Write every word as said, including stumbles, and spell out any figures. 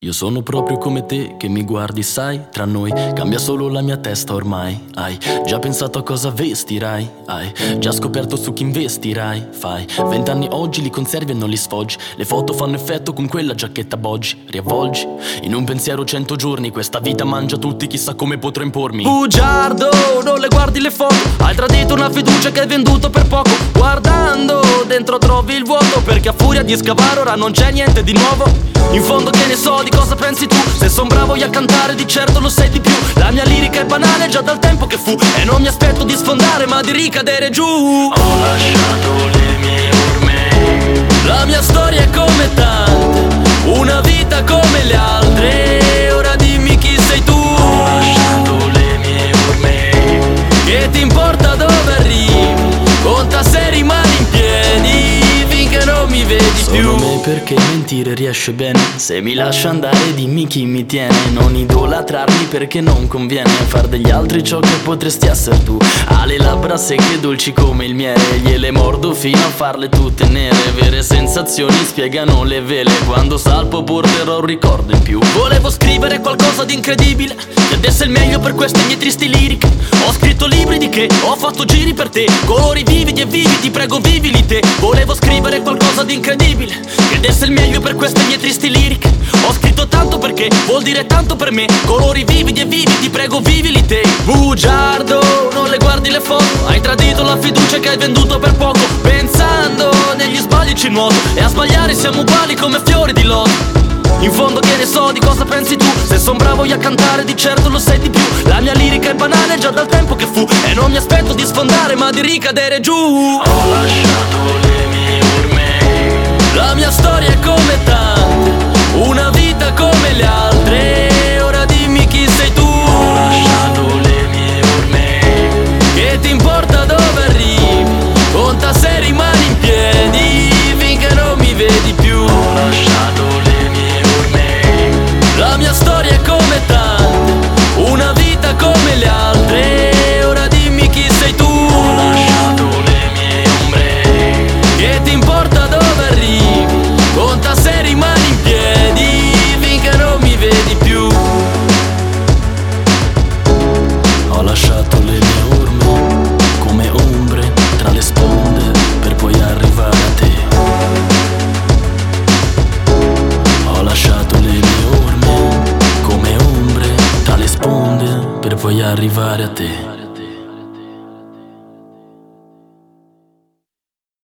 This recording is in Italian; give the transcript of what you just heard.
Io sono proprio come te, che mi guardi, sai, tra noi cambia solo la mia testa ormai. Hai già pensato a cosa vestirai? Hai già scoperto su chi investirai? Fai vent'anni oggi, li conservi e non li sfoggi. Le foto fanno effetto con quella giacchetta boggi. Riavvolgi in un pensiero cento giorni. Questa vita mangia tutti, chissà come potrò impormi. Bugiardo, non le guardi le foto. Hai tradito una fiducia che hai venduto per poco. Guardando dentro trovi il vuoto, perché a furia di scavare ora non c'è niente di nuovo. In fondo che ne so di cosa pensi tu? Se son bravo io a cantare di certo lo sai di più. La mia lirica è banale già dal tempo che fu, e non mi aspetto di sfondare ma di ricadere giù. Ho lasciato le mie orme. La mia storia è come tante, una vita come le altre. Ora dimmi chi sei tu. Ho lasciato le mie orme. Che ti importa dove arrivi? Conta se rimani in piedi finché non mi vedi più. Solo me perché mentire riesce bene. Se mi lascia andare dimmi chi mi tiene. Non idolatrarmi perché non conviene far degli altri ciò che potresti essere tu. Ha le labbra secche dolci come il miele, gliele mordo fino a farle tutte nere. Vere sensazioni spiegano le vele. Quando salpo porterò un ricordo in più. Volevo scrivere qualcosa di incredibile che desse il meglio per queste mie tristi liriche. Ho scritto libri di che, ho fatto giri per te. Colori vividi e vivi, ti prego vivili te. Volevo scrivere qualcosa di incredibile che desse il meglio per queste mie tristi liriche. Ho scritto tanto perché vuol dire tanto per me. Colori vividi e vivi, ti prego vivili te. Bugiardo, non le guardi le foto. Hai tradito la fiducia che hai venduto per poco. Pensando negli sbagli ci nuoto, e a sbagliare siamo uguali come fiori di loto. In fondo che ne so di cosa pensi tu? Se son bravo io a cantare di certo lo sai di più. La mia lirica è banale già dal tempo che fu, e non mi aspetto di sfondare ma di ricadere giù. Ho lasciato le mie orme. La mia storia è come tante, una vita